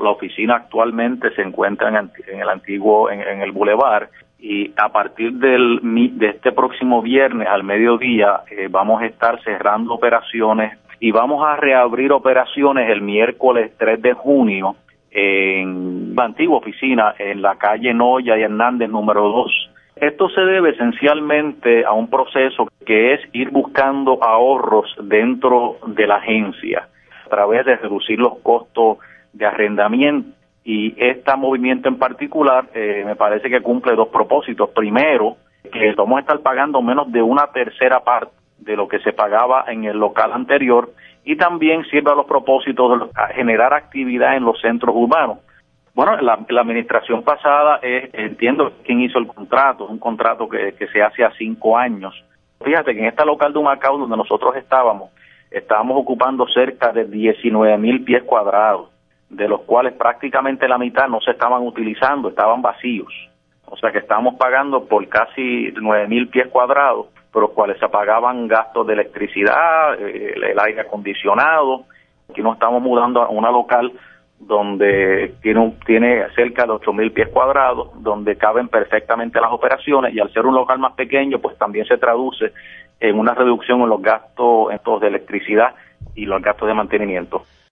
La oficina actualmente se encuentra en el antiguo, en el Boulevard, y a partir de este próximo viernes al mediodía vamos a estar cerrando operaciones y vamos a reabrir operaciones el miércoles 3 de junio en la antigua oficina en la calle Noya y Hernández número 2. Esto se debe esencialmente a un proceso que es ir buscando ahorros dentro de la agencia a través de reducir los costos de arrendamiento. Y este movimiento en particular me parece que cumple dos propósitos. Primero, que vamos a estar pagando menos de una tercera parte de lo que se pagaba en el local anterior, y también sirve a los propósitos de generar actividad en los centros urbanos. Bueno, la administración pasada, entiendo quién hizo el contrato, un contrato que se hace a 5 años. Fíjate que en este local de Humacao, donde nosotros estábamos ocupando cerca de 19,000 pies cuadrados, de los cuales prácticamente la mitad no se estaban utilizando, estaban vacíos. O sea que estamos pagando por casi 9,000 pies cuadrados, por los cuales se pagaban gastos de electricidad, el aire acondicionado. Aquí nos estamos mudando a una local donde tiene cerca de 8,000 pies cuadrados, donde caben perfectamente las operaciones, y al ser un local más pequeño, pues también se traduce en una reducción en los gastos de electricidad y los gastos de mantenimiento.